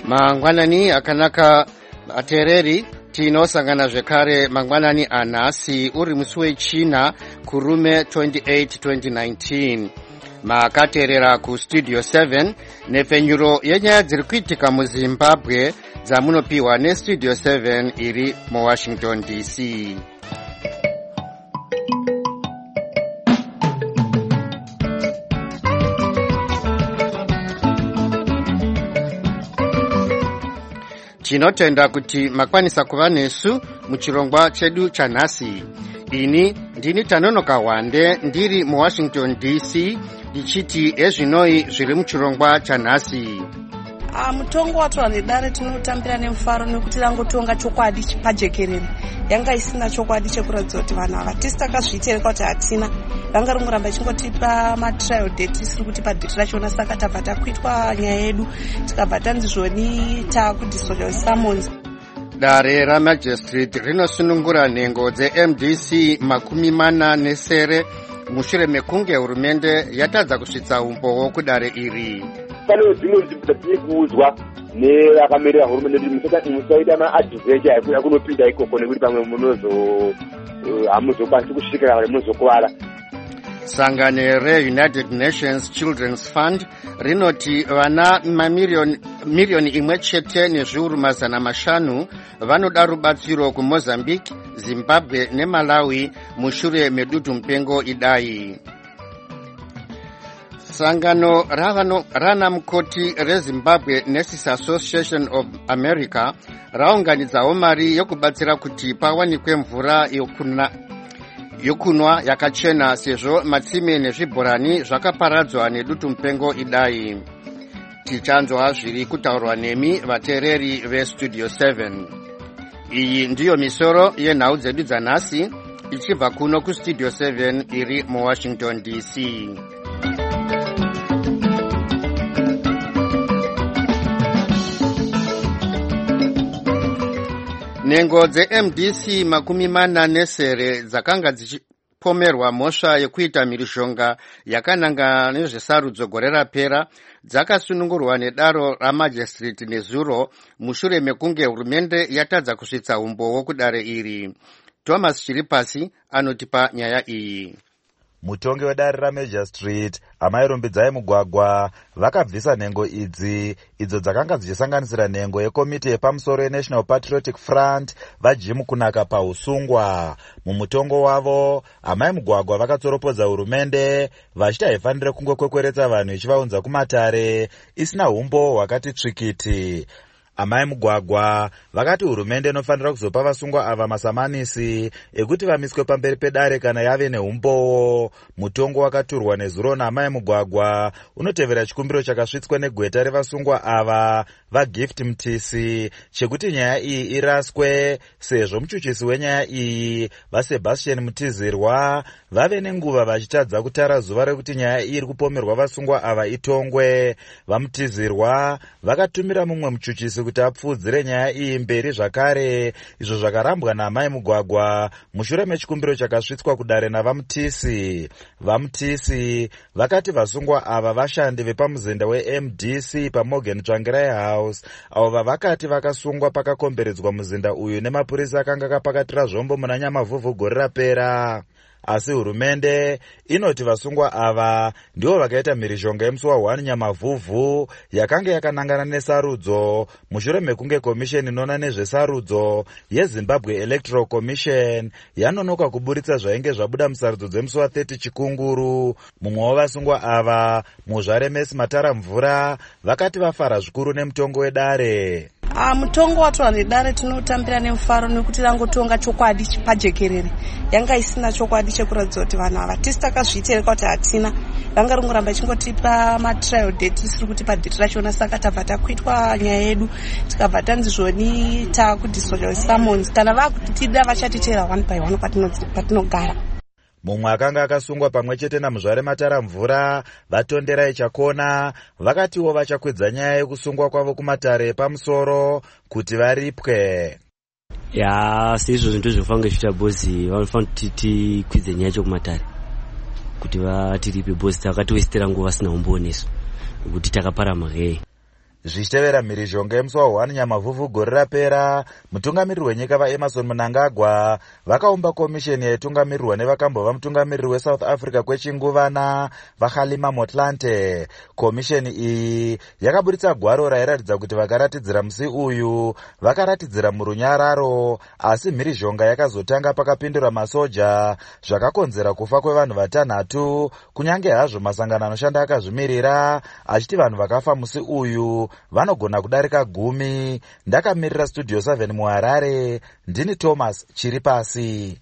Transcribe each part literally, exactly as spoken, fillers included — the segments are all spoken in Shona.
Mangwanani akanaka atereri tinosangana zvekare mangwanani anhasi uri musi wechina kurume twenty-eight twenty nineteen. Makaterera ku studio seven nepfenyuro yenyaya dziri kuitika muZimbabwe dzamunopiwa nestudio seven iri muWashington D C. Tinotenda kuti makwanisa kuva nesu muchirongwa chedu chanhasi. Ini ndini Tanonoka Wande ndiri muWashington D C ndichiti ezvinoi zviri muchirongwa chanhasi. Ah, mutongo watorwa nedare tinotambira nemufaro nekuti rangotonga chokwadi pajekerere. Yanga isina chokwadi chekuratidza kuti vanhu ava tisi takazviitereka kuti hatina. Vanga ringoramba chingotipa matrial date tisiri kutipa date rachona, saka tabva takuitwa nyaya yedu tikabva tanzizvoni takudhisoja summons. Dare ramagistrate rinosunungura nhengo dze-M D C makumi mana nesere mushure mekunge hurumende yatadza kusvitsa umbowo kudare iri. Pane dzimwe dziri kuudzwa neakamirira hurumende kuti musati musaita maadventure ekuya kunopinda ikoko nekuti pamwe munozo hamuzokwanisi kusvikira pamwe munozokuwara. Sangano re-United Nations Children's Fund rinoti vana mamiliyoni miliyoni imwe chete nezviuru mazana mashanu vanoda rubatsiro kuMozambique, Zimbabwe neMalawi mushure medutu mupengo idai. Sangano ravano rana mukoti reZimbabwe Nurses Association of America raunganidzawo mari yokubatsira kuti pawanikwe mvura yokuna yokunwa yakachena sezvo matsime nezvibhorani zvakaparadzwa nedutu mupengo idai. Tichanzwa zviri kutaurwa nemi vatereri vestudio seven. Iyi ndiyo misoro yenhau dzedu dzanhasi ichibva kuno kustudio seven iri muWashington D C. Nhengo dze-M D C makumi mana nesere dzakanga dzichipomerwa mhosva yekuita mhirizhonga yakananga nezvesarudzo gore rapera dzakasunungurwa nedaro ramagistrate nezuro mushure mekunge hurumende yatadza kusvitsa umbowo kudare iri. Thomas Chiripasi anotipa nyaya iyi. Mutongi wedare ramagistrate amairumbidzai mugwagwa vakabvisa nhengo idzi idzo dzakanga dzichisanganisira nhengo yekomiti yepamusoro yeNational Patriotic Front vaJim kunaka pausungwa. Mumutongo wavo amai mugwagwa vakatsoropodza hurumende vachiti haifanire kungokwekweretsa vanhu ichivaunza kumatare isina umbo hwakati tsvikiti. Amai mugwagwa vakati hurumende inofanira kuzopa vasungwa ava masamanisi ekuti vamiswe pamberi pedare kana yave neumbowo. Mutongo wakaturwa nezuro naamai mugwagwa unotevera chikumbiro chakasvitswa negweta revasungwa ava vaGift Mtisi chekuti nyaya iyi iraswe sezvo muchuchisi wenyaya iyi vaSebastian Mutizirwa vave nenguva vachitadza kutara zuva rekuti nyaya iyi iri kupomerwa vasungwa ava itongwe. VaMutizirwa vakatumira mumwe muchuchisi kuti apfudzire nyaya iyi mberi zvakare, izvo zvakarambwa naamai mugwagwa mushure mechikumbiro chakasvitswa kudare navaMutisi. VaMutisi vakati vasungwa ava vashandi vepamuzinda weM D C paMorgan Tsvangirai House avo vavakati vakasungwa pakakomberedzwa muzinda uyu nemapurisa akanga akapakatira zvombo muna Nyamavhuvhu gore rapera. Asi hurumende inoti vasungwa ava ndivo vakaita mhirizhonga yemusi wa1 Nyamavhuvhu yakanga yakanangana nesarudzo mushure mekunge komisheni inoona nezvesarudzo yeZimbabwe Electoral Commission yanonoka kuburitsa zvainge zvabuda musarudzo dzemusi wa30 Chikunguru. Mumwe wavasungwa ava Muzvaremesi Mataramvura vakati vafara zvikuru nemutongo wedare. Ah, mutongo watorwa nedare tinotambira nemufaro nekuti rangotonga chokwadi pajekerere. Yanga isina chokwadi chekuratidza kuti vanhu ava tisi takazviitereka kuti hatina. Vanga ringoramba chingotipa matrial date tisiri kutipa date rachona, saka tabva takuitwa nyaya yedu tikabva tanzizvoni takudhisoja summons. Kana vakutida vachatitera one by one patinogara. Mumwe akanga akasungwa pamwe chete naMuzvare Mataramvura vaTonderai Chakona vakatiwo vachakwidza nyaya yekusungwa kwavo kumatare pamusoro kuti varipwe. Ya sizvo zvintu zvinofanga kuita bosi vanofana kuti tikwidze nyaya chokumatare kuti vatiripe bosi takatiwestera nguva vasina umboneso kuti takapara magei. Zvichitevera mhirizhonga yemusi wahwani Nyamavhuvhu gore rapera, mutungamiriri wenyika vaEmerson Mnangagwa vakaumba komisheni yaitungamirirwa nevakambova mutungamiriri weSouth Africa kwechinguvana vaKgalema Motlanthe. Komisheni iyi yakaburitsa gwaro rairatidza kuti vakaratidzira musi uyu vakaratidzira murunyararo, asi mhirizhonga yakazotanga pakapindura masoja zvakakonzera kufa kwevanhu vatanhatu, kunyange hazvo masangano anoshanda akazvimirira achiti vanhu vakafa musi uyu vanogona kudarika gumi. Ndakamirira Studio seven muHarare, ndini Thomas Chiripasi.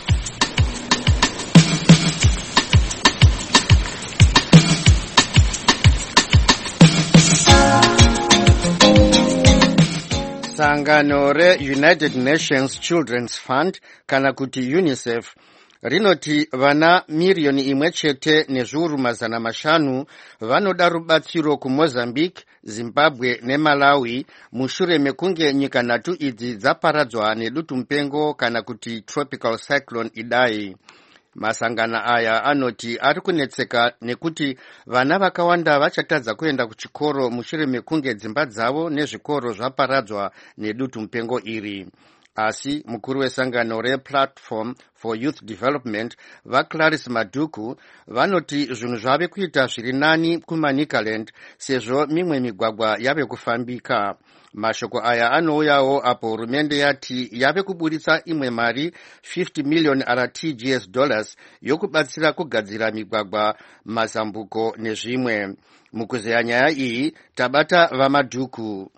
Sangano re-United Nations Children's Fund kana kuti UNICEF rinoti vana miriyoni imwe chete nezviuru mazana mashanu vanoda rubatsiro kuMozambique, Zimbabwe neMalawi mushure mekunge nyika nhatu idzi dzaparadzwa nedutu mupengo kana kuti tropical cyclone Idai. Masangana aya anoti ari kunetseka nekuti vana vakawanda vachatadza kuenda kuchikoro mushure mekunge dzimba dzavo nezvikoro zvaparadzwa nedutu mupengo iri. Asi mukuru wesangano re-Platform for Youth Development vaClarice Maduku vanoti zvinhu zvave kuita zviri nani kumaNicaland sezvo mimwe migwagwa yave kufambika. Mashoko aya anouyawo apo hurumende yati yave kuburitsa imwe mari fifty million R T G S dollars yokubatsira kugadzira migwagwa, mazambuko nezvimwe. Mukuzeya nyaya iyi tabata vaMaduku.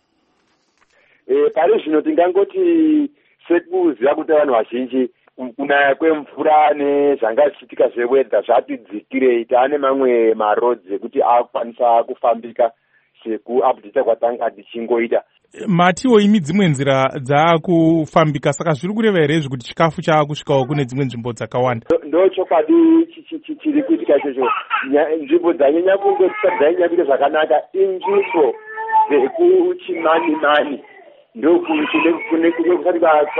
E, pari zvino tingangoti sekuziva kuti vanhu vazhinji kunaya kwemvura nezvanga zvichiitika zvewedha zvati dzikirei, taane mamwe marodzi ekuti akukwanisa kufambika sekuupdata kwatanga tichingoita. Matiwo imi dzimwe nzira dzaakufambika, saka zviri kureva here zvekuti chikafu chaakusvikawo kune dzimwe nzvimbo dzakawanda? Ndo chokwadi chiri kuitika ichocho. Nzvimbo dzanyanya kunge dzanyanya kuita zvakanaka inzvimbo dzekuchimani mani, ndo kune kusati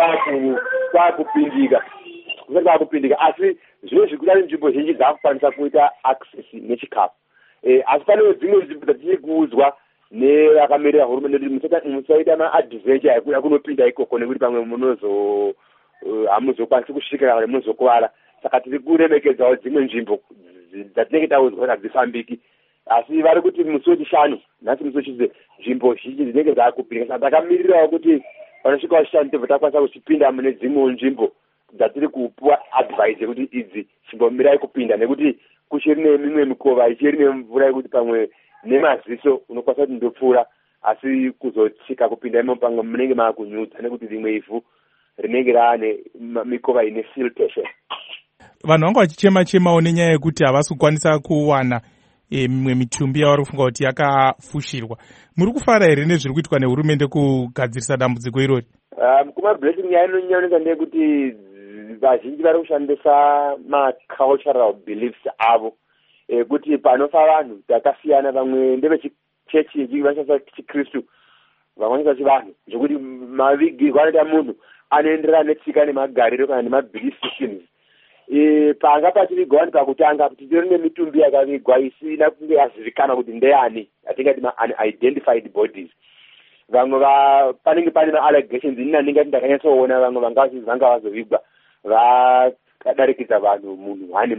kwakupindika kusati kwakupindika asi zvino zvikuita nzvimbo zhinji dzakukwanisa kuita access nechikafu. Asi pane dzimwe nzvimbo dzatiri kuudzwa nevakamirira hurumende kuti musaita maadventure ekuda kunopinda ikoko nekuti pamwe munozo hamuzokwanisi kusvikira kana munozokuvara. Saka tiri kuremekedzawo dzimwe nzvimbo dzatinenge taudzwa kuti hadzifambiki, asi vari kuti musi wechishanu nhasi musi wechize nzvimbo zhinji dzinenge dzaakupindika. Saka takamirirawo kuti panosvika wachishanu tobva takwanisa kuchipinda mune dzimwewo nzvimbo dzatiri kupuwa advice yekuti idzi chimbomirai kupinda, nekuti kuchiri nemimwe mikova ichiri nemvura yekuti pamwe nemaziso unokwanisa kuti ndopfuura, asi kuzotsika kupinda imo pamwe munenge maakunyudza nekuti rimwe ivhu rinenge raane mikova ine siltation. Vanhu vanga vachichema-chemawo nenyaya yekuti havasi kukwanisa kuwana mimwe mitumbi yavari kufunga kuti yakafushirwa. Muri kufara here nezviri kuitwa nehurumende kugadzirisa dambudziko irori? Kumablessing nyaya inonyaoneka ndeyekuti vazhinji vari kushandisa macultural beliefs avo, kuti panofa vanhu dzakasiyana, vamwe ndevechechi vanoshandisa chikristu, vamwe vanoshandisa chivanhu, zvokuti mavigirwo anoita munhu anoenderana netsika nemagariro kana nemabelief systems. E, panga pachivigwa vanhu pakutanga kuti titori nemitumbi yakavigwa isina kunge yazivikanwa kuti ndeyani, atingati ma-unidentified bodies. Vamwe panenge pane ma-allegations ini nandingati ndakanyatsoona vamwe vanga vanga vazovigwa vakadarikidza vanhu munhu hane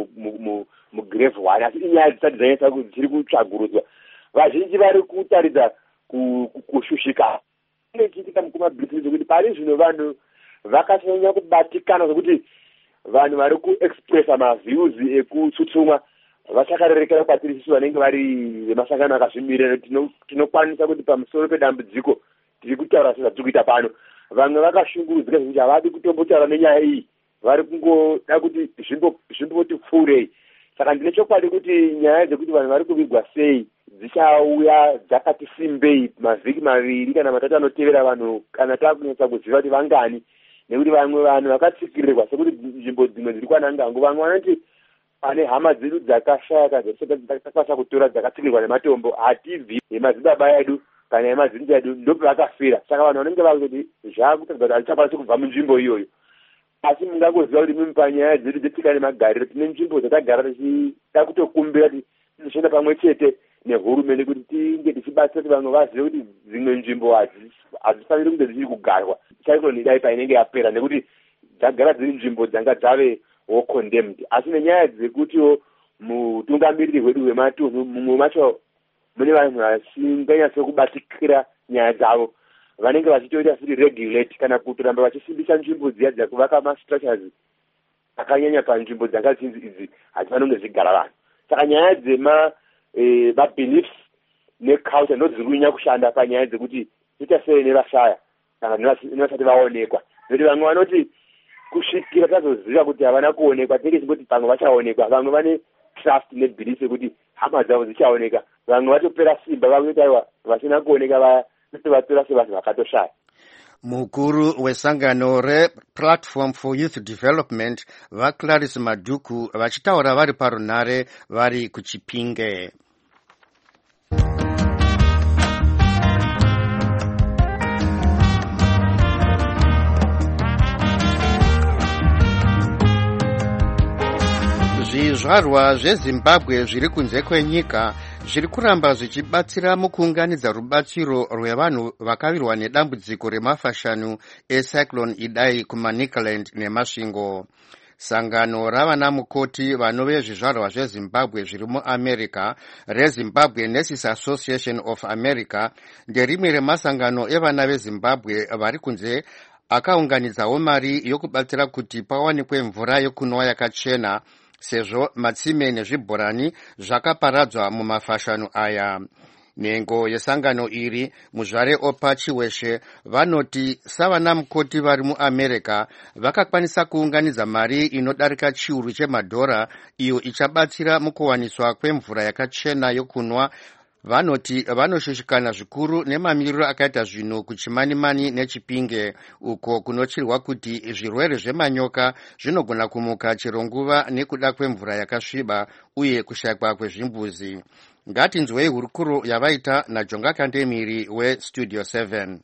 mugrave hwane, asi inyaya dzisati dzanyatsa dziri kutsvagurudzwa. Vazhinji vari kutaridza kushushika chiitika mukumabhizinesi zvokuti pari zvino vanhu vakasanyanya kubatikana zvokuti vanhu vari kuexpressa maviews ekutsutsumwa vachakarerekera kwatiri isusu vanenge vari vemasangano akazvimirira. Tinokwanisa kuti pamusoro pedambudziko tiri kutaura sezvatiri kuita pano, vamwe vakashungurudzika zvekuti havadi kutombotaura nenyaya iyi, vari kungoda kuti zvimboti pfuurei. Saka ndine chokwadi kuti nyaya dzekuti vanhu vari kuvigwa sei dzichauya dzakati simbei mavhiki maviri kana matatu anotevera vanhu kana takunyatsa kuziva kuti vangani, nekuti vamwe vanhu vakatsikirirwa sekuti nzvimbo dzimwe dziri kwanangangu. Vamwe vanoti pane hama dzedu dzakashaya dzakakwanisa kutora dzakatsikirirwa nematombo, hatibvi yemadzibaba edu kana yemadzimba edu, ndope vakafira. Saka vanhu vanenge vakuti zvakutatidza kuti hatichakwanisi kubva munzvimbo iyoyo. Asi mungangoziva kuti mimi panyaya dzedu dzetsika nemagariro tine nzvimbo dzatagara tichida kutokumbira kuti tizoshanda pamwe chete nehurumende kuti tinge tichibatsira kuti vanhu vazive kuti dzimwe nzvimbo hadzifaniri kunge dzichiri kugarwa cyclone idai painenge yapera, nekuti dzagara dziri nzvimbo dzanga dzavewo condemned. Asi nenyaya dzekutiwo mutungamiriri hwedu hwematunhu mumwe macho mune vanhu vasinganyatso kubatikira nyaya dzavo, vanenge vachitoita futi regulate kana kutoramba vachisimbisa nzvimbo dziya dzakuvaka mastructures akanyanya panzvimbo dzanga dzinzi idzi hadzifanonge dzigara vanhu. Saka nyaya dzema eh, mabeliefs neculture ndo dziri kunyanya kushanda panyaya dzekuti ita sei nevashaya kana nevasati vaonekwa, nekuti vamwe vanoti kusvikira tazoziva kuti havana kuonekwa tinenge tichingoti pamwe vachaonekwa, vamwe vane trust nebelief yekuti hama dzavo dzichaoneka, vamwe vatopera simba vakuti aiwa vasina kuoneka vaya vatora sevanhu vakatoshaya. Mukuru wesangano rePlatform for Youth Development vaClarice Madhuku vachitaura vari parunare vari kuChipinge. Zvizvarwa zveZimbabwe zviri kunze kwenyika zviri kuramba zvichibatsira mukuunganidza rubatsiro rwevanhu vakawirwa nedambudziko remafashanu ecyclone Idai kuManicaland neMasvingo. Sangano ravana mukoti vanove zvizvarwa zveZimbabwe zviri muAmerica reZimbabwe Nurses Association of America nderimwe remasangano evana veZimbabwe vari kunze akaunganidzawo mari yokubatsira kuti pawanikwe mvura yokunwa yakachena sezvo matsime nezvibhorani zvakaparadzwa mumafashanu aya. Nhengo yesangano iri muzvare Opa Chiweshe vanoti savana mukoti vari muAmerica vakakwanisa kuunganidza mari inodarika chiuru chemadhora iyo ichabatsira mukuwaniswa kwemvura yakachena yokunwa. Vanoti vanoshushikana zvikuru nemamiriro akaita zvinhu kuChimanimani neChipinge uko kunochirwa kuti zvirwere zvemanyoka zvinogona kumuka chero nguva nekuda kwemvura yakasviba uye kushayikwa kwezvimbuzi. Ngatinzwei hurukuro yavaita naJonga Kandemiri weStudio seven.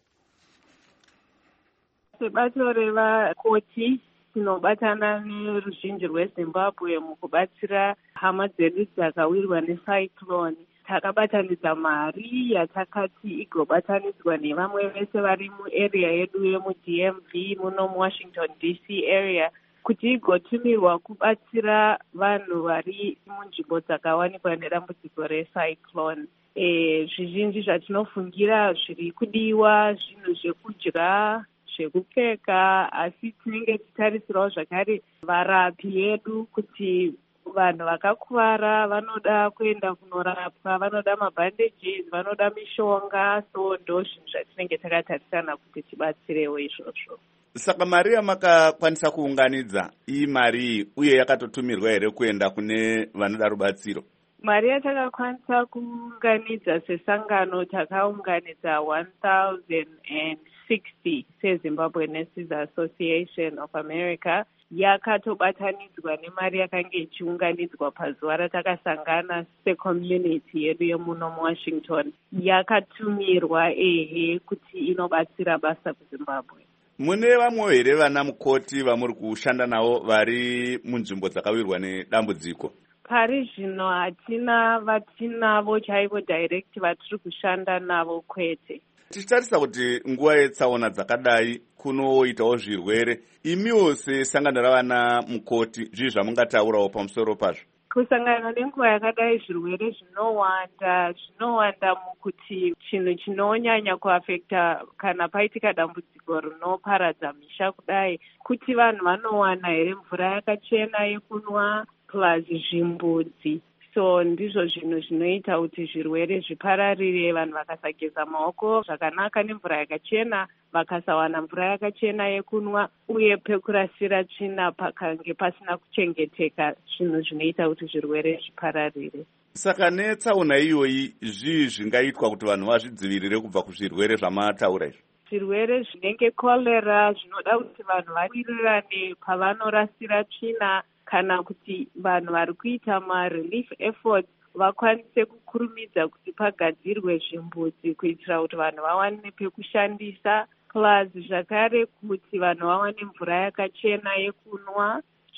Sebato revakoti tinobatana neruzhinji rweZimbabwe mukubatsira hama dzedu dzakawirwa necyclone. Takabatanidza mari yatakati igobatanidzwa nevamwe vese vari muarea yedu yemuD M V muno muWashington D C area kuti igotumirwa kubatsira vanhu vari munzvimbo dzakawanikwa nedambudziko recyclone. E, zvizhinji zvatinofungira zviri kudiwa zvinhu zvekudya, zvekupfeka, asi tinenge titarisirawo zvakare varapi yedu kuti vanhu vakakuvara vanoda kuenda kunorapwa, vanoda mabhandages, vanoda mishonga, so ndo zvinhu zvatinenge takatarisana kuti tibatsirewo izvozvo. Saka mari yamakakwanisa kuunganidza iyi mari uye yakatotumirwa here kuenda kune vanoda rubatsiro? Mari yatakakwanisa kuunganidza sesangano takaunganidza one thousand sixty seZimbabwe Nurses Association of America. Yakatobatanidzwa nemari yakanga ichiunganidzwa pazuva ratakasangana secommunity yedu yemuno muWashington. Yakatumirwa ehe kuti inobatsira basa kuZimbabwe. Mune vamwe here vana mukoti vamuri kushanda navo vari munzvimbo dzakawirwa nedambudziko? Pari zvino hatina vatinavo chaivo direct vatiri kushanda navo kwete. Tichitarisa kuti nguva yetsaona dzakadai kunoitawo zvirwere, imiwo sesangano ravana mukoti zvii zvamungataurawo pamusoro pazvo? Kusangana nenguva yakadai zvirwere zvinowanda zvinowanda mukuti chinhu chinonyanya kuafekta kana paitika dambudziko rinoparadza misha kudai kuti vanhu vanowana here mvura yakachena yekunwa plus zvimbudzi. So ndizvo zvinhu zvinoita kuti zvirwere zvipararire vanhu vakasageza maoko zvakanaka nemvura yakachena, vakasawana mvura yakachena yekunwa uye pekurasira tsvina pakange pasina kuchengeteka, zvinhu zvinoita kuti zvirwere zvipararire. Saka netsaona iyoyi zvii zvingaitwa kuti vanhu vazvidzivirire kubva kuzvirwere zvamataura izvi? Zvirwere zvinenge kolera zvinoda kuti vanhu vawirirane pavanorasira tsvina kana kuti vanhu vari kuita ma-relief efforts vakwanise kukurumidza kuti pagadzirwe zvimbudzi kuitira kuti vanhu vawane pekushandisa, plus zvakare kuti vanhu vawane mvura yakachena yekunwa.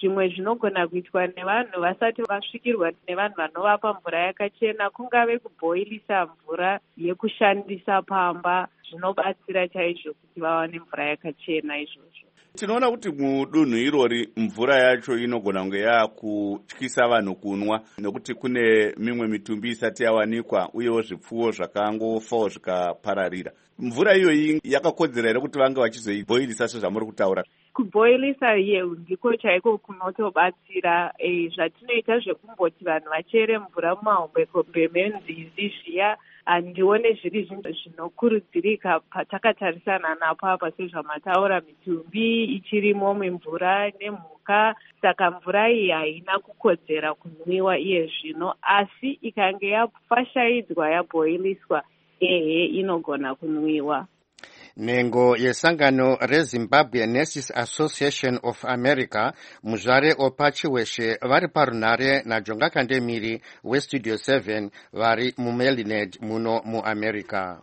zvimwe zvinogona kuitwa nevanhu vasati vasvikirwa nevanhu vanovapa mvura yakachena kungave kubhoilisa mvura yekushandisa pamba, zvinobatsira chaizvo kuti vawane mvura yakachena izvozvo. Tinoona kuti mudunhu irori mvura yacho inogona kunge yakutyisa vanhu kunwa nekuti kune mimwe mitumbi isati yawanikwa uyewo zvipfuwo zvakangofawo zvikapararira. Mvura iyoyi yakakodzera here kuti vange vachizoibhoilisa sezvamuri kutaura? Kubhoilisa ye ndiko chaiko kunotobatsira. E, zvatinoita zvekumboti vanhu vachere mvura mumahombekombe menzizi zviya handione zviri zvinokurudzirika patakatarisana napo apa sezvamataura, mitumbi ichirimo mimvura nemhuka. Saka mvura iyi haina kukodzera kunwiwa iye zvino, asi ikange yafashaidzwa yabhoiliswa ehe inogona kunwiwa. Nhengo yesangano reZimbabwe Nurses Association of America, muzvare Opachiweshe vari parunhare naJonga Kandemiri weStudio seven vari muMaryland muno muAmerica.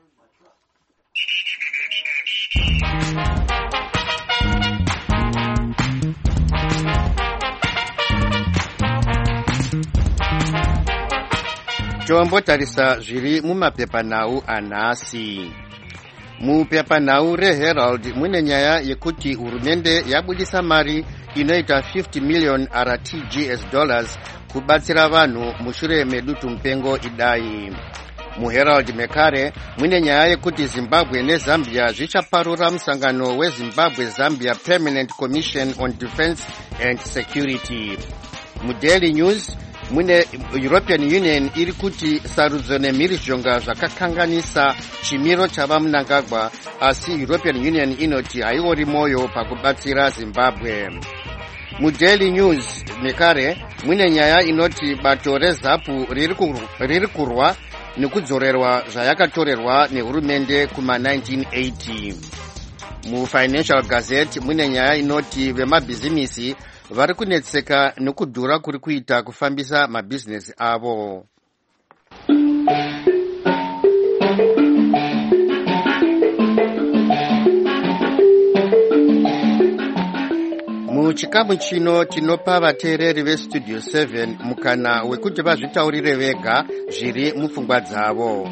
Tombotarisa zviri mumapepanhau anhasi. Mupepanhau reHerald mune nyaya yekuti hurumende yabudisa mari inoita fifty million R T G S dollars kubatsira vanhu mushure medutu mupengo idai. MuHerald mekare mune nyaya yekuti Zimbabwe neZambia zvichaparura musangano weZimbabwe Zambia Permanent Commission on Defense and Security. MuDaily News mune European Union iri kuti sarudzo nemhirizhonga zvakakanganisa chimiro chavamunangagwa, asi European Union inoti haiori moyo pakubatsira Zimbabwe. MuDaily News mekare mune nyaya inoti bato reZAPU riri kurwa nekudzorerwa zvayakatorerwa nehurumende kuma nineteen eighty. MuFinancial Gazette mune nyaya inoti vemabhizimisi vari kunetseka nokudhura kuri kuita kufambisa mabhizinesi avo. Muchikamu chino tinopa vateereri veStudio seven mukana wekuti vazvitaurire vega zviri mupfungwa dzavo.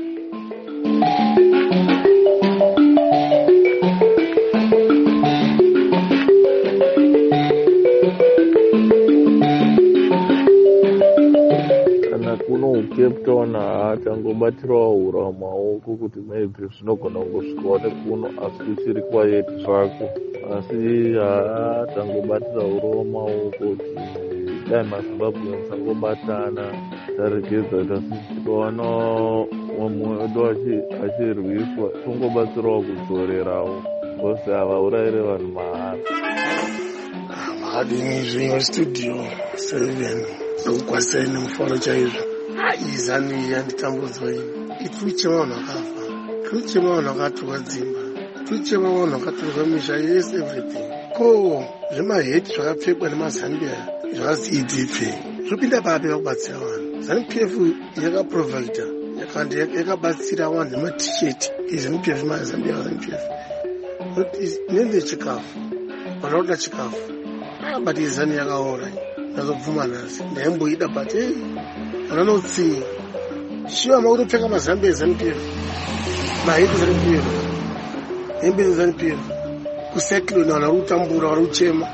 Kuno Cape Town hatangobatirawo hura mumaoko kuti maybe zvinogona kungosvikawo nekuno, asi kuchiri quiet zvako, asi hatangobatira hura mumaoko kuti dai maZimbabwe musangobatana taregedza kuti tikaona mumwe wedu achirwiswa tongobatsirawo kudzorerawo, bhosi havaurayire vanhu mahara. Makadini zvinyo Studio seven zvokukwasai nemufaro chaizvo. Izani yanditambudzwa ini ituchema vanhu vakafa, tuchema vanhu vakatorwa dzimba, tuchema vanhu vakatorwa misha, yes everything. Ko zvemaheti zvakapfekwa nemazambia zvakazi E D P zvopinda papi vakubatsira vanhu. ZANU P F yakaprovida yakandi yakabatsira vanhu nematisheti izANU P F mazambia ZANU P F nende chikafu vanoda chikafu, but izani yakaora nazobvuma nasi ndaimboida but hey vanotsi shiva makutopfeka mazambia ZANU P F maheti ZANU P F hembe ZANU P F kusekiloni vanhu vari kutambura vari kuchema.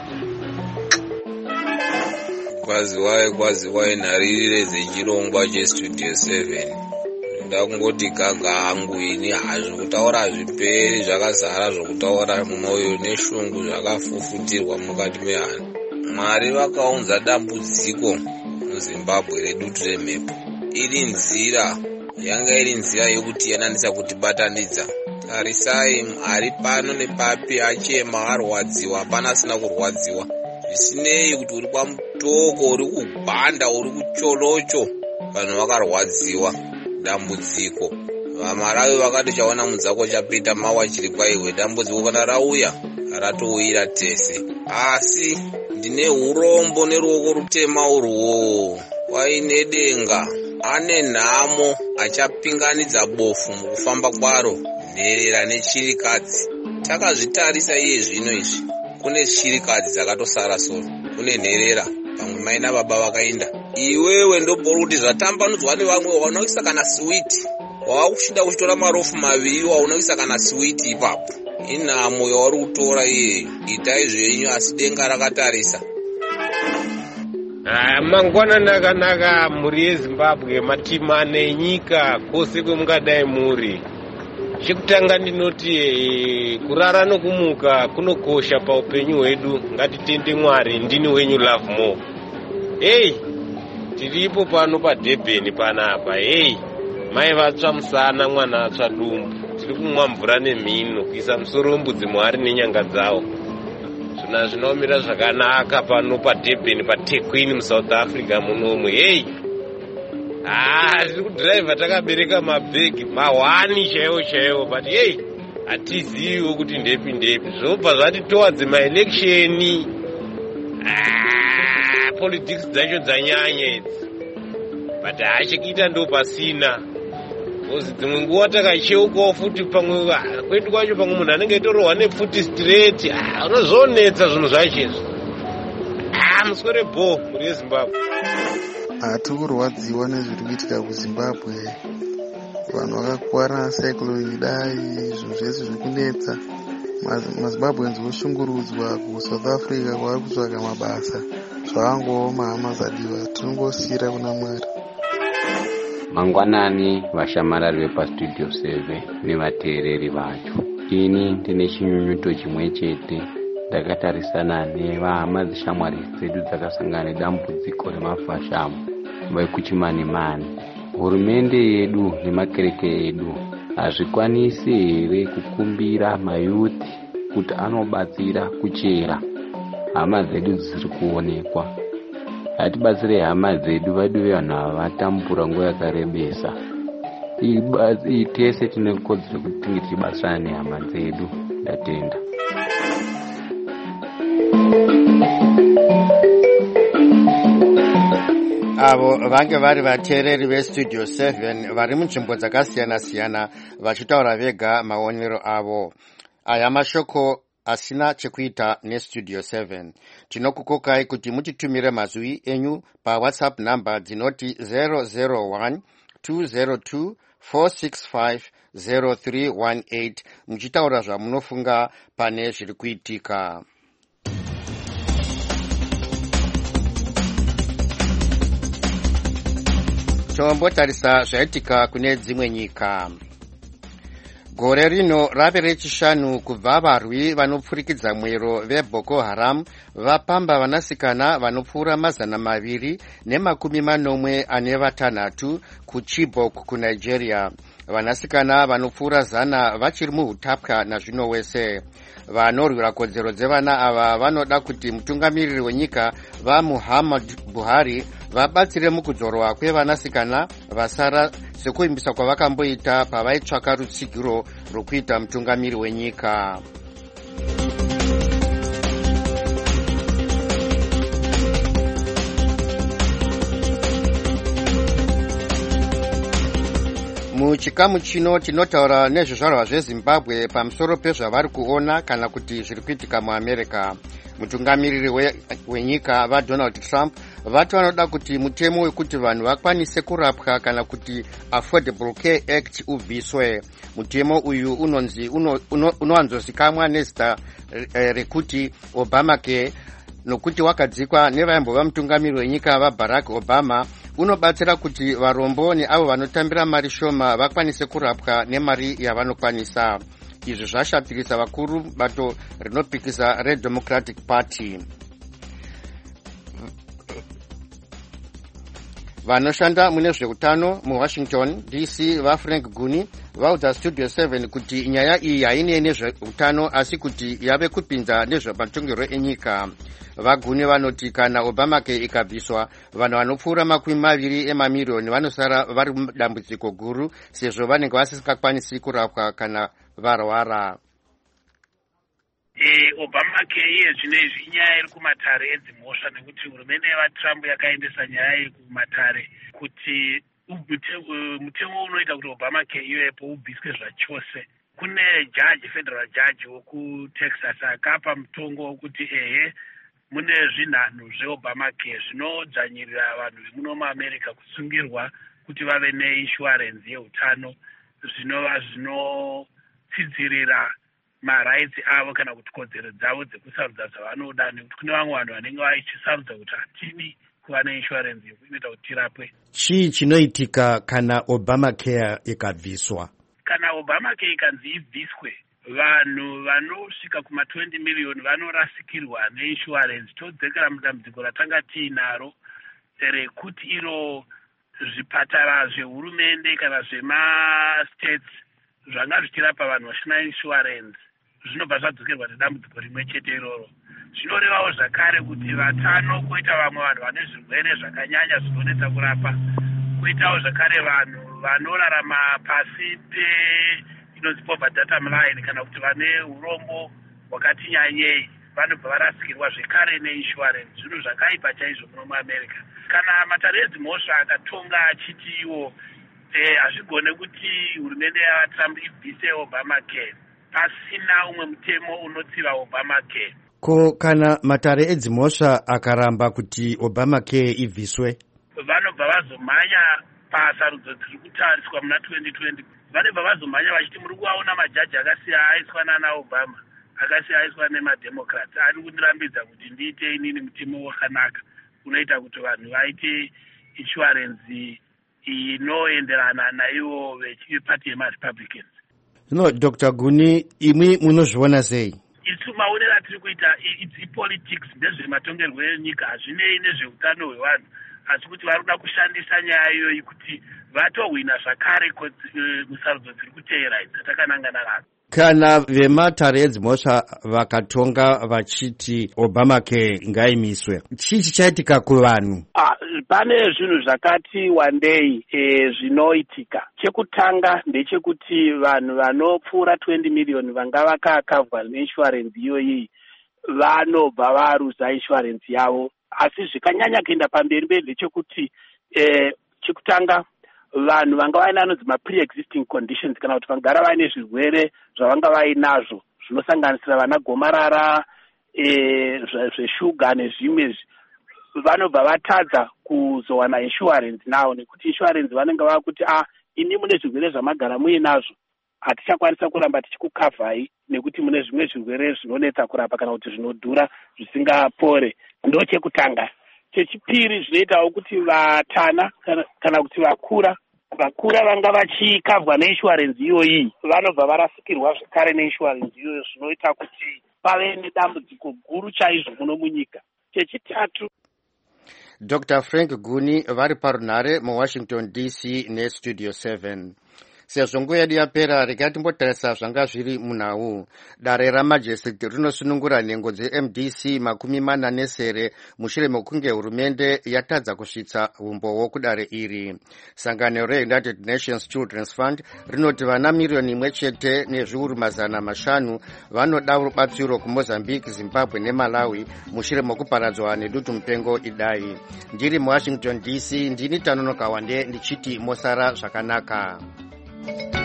Kwaziwai kwaziwai nharirire dzechirongwa cheStudio seven. Ndakungoti gaga hangu ini hazvo kutaura zviperi zvakazara zvokutaura mwoyo neshungu zvakafufutirwa mukati mehana. Mwari vakaunza dambudziko muZimbabwe redutu remhepo. Iri nzira yanga iri nzira yokuti yananisa kutibatanidza. Tarisai ari pano nepapi achema arwadziwa, hapana asina kurwadziwa. Zvisinei kuti uri kwamutoko, uri kubhanda, uri kucholocho, vanhu vakarwadziwa. Dambudziko vamarawi vakati chaona mudzako chapita mawa chiri kwaiwe, dambudziko kana rauya ratouira tese. Asi ndine urombo neruoko rutema urwo waine denga, ane nhamo, achapinganidza bofu mukufamba kwaro, nherera nechirikadzi. Takazvitarisa iye zvino izvi kune shirikadzi dzakatosara soro, kune nherera, pamwe mai nababa vakaenda. Iwewe ndobori kuti zvatambanudzwa nevamwe waunoisa kana switi, wakushinda kuchitora marofu maviri waunoisa kana switi ipapo. Inhamo yauri kutora iyeyo, itai zvenyu asi denga rakatarisa. Mangwanani akanaka mhuri yeZimbabwe, matimu ane enyika kwose kwemungadai muri. Chekutanga ndinoti kurara nokumuka kunokosha paupenyu hwedu. Ngatitende Mwari, ndini wenyu Love More. Hey, tiripo pano paDurban panapa. Hey, mai vatsva musana, mwana atsva dumbu. Tiri kumwa mvura nemhino kuisa musoro mbudzi Mwari nenyanga dzawo. Zvona zvinomira zvakanaka pano paDurban paThekwini muSouth Africa munomu. Hey, ah, tiri kudhiraivha takabereka mabhegi mahwani chaiwo chaiwo, but hey, hatiziviwo kuti ndepi ndepi. Zvobva zvatitowadze maeleksheni. Ah, politics dzacho dzanyanya idzi, but hachikuita ndo pasina. Kozi dzimwe nguva takacheukawo futi pamwe kwedu kwacho, pamwe munhu anenge eitorohwa nepfuti straight. Ah, unozonetsa zvinhu zvacho izvo. Ah, muswere bho muri yeZimbabwe. Hatiri kurwadziwa nezviri kuitika kuZimbabwe. Vanhu vakakuwara cyclone idai, zvinhu zvese zviri kunetsa. MaZimbabweans voshungurudzwa kuSouth Africa kwavari kutsvaga mabasa. Zvavangooma hama dzadiwa, tinongosiyira kuna Mwari. Mangwanani vashamarari vepastudio seven nevateereri vacho. Ini ndine chinyunyuto chimwe chete. Ndakatarisana nevahama dzishamwari dzedu dzakasangana nedambudziko remafashamu vekuchimanimani. Hurumende yedu nemakereke edu hazvikwanisi here kukumbira mayuthi kuti anobatsira kuchera hama dzedu dzisiri kuonekwa? Hatibatsire hama dzedu, vadu vevanhu ava vatambura nguva yakarebesa. Tese tine kodzero kuti tinge tichibatsirana nehama dzedu. Ndatenda. Avo vange vari vateereri veStudio seven vari munzvimbo dzakasiyana siyana vachitaura vega maonero avo. Aya mashoko asina chekuita neStudio seven. Tinokukokai kuti mutitumire mazwi enyu paWhatsApp number dzinoti zero zero one two zero two four six five zero three one eight muchitaura zvamunofunga pane zviri kuitika. Tombotarisa zvaitika kune dzimwe nyika. Gore rino rave rechishanu kubva varwi vanopfurikidza mwero veBoko Haram vapamba vanasikana vanopfuura mazana maviri nemakumi manomwe ane vatanhatu kuChibok kuNigeria. Vanasikana vanopfuura zana vachiri muhutapwa nazvino wese. Vanorwira kodzero dzevana ava vanoda kuti mutungamiriri wenyika vaMuhammad Buhari vabatsire mukudzorwa kwevanasikana vasara sekuimbisa kwavakamboita pavaitsvaka rutsigiro rwokuita mutungamiri wenyika. Muchikamu chino tinotaura nezvizvarwa zveZimbabwe pamusoro pezvavari kuona kana kuti zviri kuitika muAmerica. Mutungamiriri wenyika vaDonald Trump vati vanoda kuti mutemo wekuti vanhu vakwanise kurapwa kana kuti Affordable Care Act ubviswe. Mutemo uyu unonzi unowanzozikamwa nezita rekuti Obamacare, nokuti wakadzikwa nevaimbova mutungamiriri wenyika vaBarack Obama. Unobatsira kuti varombo neavo vanotambira mari shoma vakwanise kurapwa nemari yavanokwanisa. Izvi zvashatirisa vakuru bato rinopikisa reDemocratic Party. Vanoshanda mune zveutano muWashington D C vaFrank Guni vaudza Studio seven kuti nyaya iyi haine nezveutano asi kuti yave kupinza nezvematongerwo enyika. Vaguni vanoti kana Obamacare ikabviswa, vanhu vanopfuura makumi maviri emamirioni vanosara vari mudambudziko guru sezvo vanenge vasingakwanisi kurapwa kana varwara. Eh, Obamacare iye zvinezvi inyaya iri kumatare edzimhosva nekuti hurumende yevaTrump yakaendesa nyaya iyi kumatare kuti mutemo unoita kuti Obamacare iwepo ubviswe zvachose kune jaji federal jaji wokutexas akapa mutongo wokuti ehe mune zvinhanhu zveobamacare zvinodzvanyirira vanhu vemuno muamerica kusungirwa kuti vave neinsurance yeutano zvinova zvinotsidzirira marights avo kana kuti kodzero dzavo dzekusarudza zvavanoda, nekuti kune vamwe vanhu vanenge vachisarudza kuti hatidi kuva neinsurance inoita kuti tirapwe. Chii chinoitika kana Obamacare ikabviswa? Kana Obamacare ikanzi ibviswe, vanhu vanosvika kuma twenty million vanorasikirwa neinsurance. Todzekera mudambudziko ratanga tiinaro rekuti iro zvipatara zvehurumende kana zvemastates zvanga zvichirapa vanhu vasina insurance zvinobva zvadzokerwa nedambudziko rimwe chete iroro. Zvinorevawo zvakare kuti vatano koita vamwe vanhu vane zvirwere zvakanyanya zvinonetsa kurapa, koitawo zvakare vanhu vanorarama pasi pe inonzi poverty datum line kana kuti vane urombo hwakati nyanyei vanobva varasikirwa zvekare neinsurance. Zvinhu zvakaipa chaizvo muno muamerica. Kana matarezi mhosva akatonga achiti iwo hazvigone kuti hurumende yavatrump ibvise Obamacare pasina umwe mutemo unotsiva Obamacare. Ko kana matare edzimhosva akaramba kuti Obamacare ibviswe, vanobva vazomhanya pasarudzo dziri kutariswa muna twenty twenty. Vanobva vazomhanya vachiti muri kuvaona majaji akasiya aiswa nana Obama akasiya aiswa nemademocrats ari kundirambidza kuti ndiite inini mutemo wakanaka unoita kuti vanhu vaite insurance inoenderana naivo vechipati yemarepublicans. No, Doctor Guni, imwi munozviona sei? Isu maonero atiri kuita ipolitics ndezvematongerwo enyika, hazvinei nezveutano hwevanhu, asi kuti vari kuda kushandisa nyaya iyoyi kuti vatohwina zvakare musarudzo dziri kuteera dzatakanangana nadzo. Kana vematare edzimhosva vakatonga vachiti Obamacare ngaimiswe, chii chichaitika kuvanhu? Ah, pane zvinhu zvakati wandei e, zvinoitika. Chekutanga ndechekuti vanhu vanopfuura twenty million vanga vakakavhwa neinsurance iyoyi vanobva varuza insurance yavo. Asi zvikanyanya kuenda pamberi mberi ndechekuti e, chekutanga vanhu vanga vaina anonzi ma-pre-existing conditions kana kuti vangara vaine zvirwere zvavanga vainazvo zvinosanganisira vana gomarara, e, zveshuga nezvimwe, vanobva vatadza kuzowana insurance nawo, nekuti insurance vanenge vakuti ah ini mune zvirwere zvamagara muinazvo hatichakwanisa kuramba tichikukavhai nekuti mune zvimwe zvirwere zvinonetsa kurapa kana kuti zvinodhura zvisingapore. Ndo chekutanga. Chechipiri zvinoitawo kuti vatana kana, kana kuti vakura vakura vanga vachikavhwa neinsurance iyoyi vanobva varasikirwa zvekare neinsurance iyoyo, zvinoita kuti pave nedambudziko guru chaizvo muno munyika. Chechitatu, Doctor Frank Guni vari parunhare muWashington D C neStudio seven. Sezvo nguva yedu yapera, regai timbotarisa zvanga zviri munhau. Dare ramajesiti rinosunungura nhengo dze-M D C makumi mana nesere mushure mekunge hurumende yatadza kusvitsa umbowo kudare iri. Sangano reUnited Nations Children's Fund rinoti vana miriyoni imwe chete nezviuru mazana mashanu vanoda rubatsiro kuMozambique, Zimbabwe neMalawi mushure mekuparadzwa nedutu mupengo idai. Ndiri muWashington D C, ndini Tanonoka Wande ndichiti mosara zvakanaka. Thank you.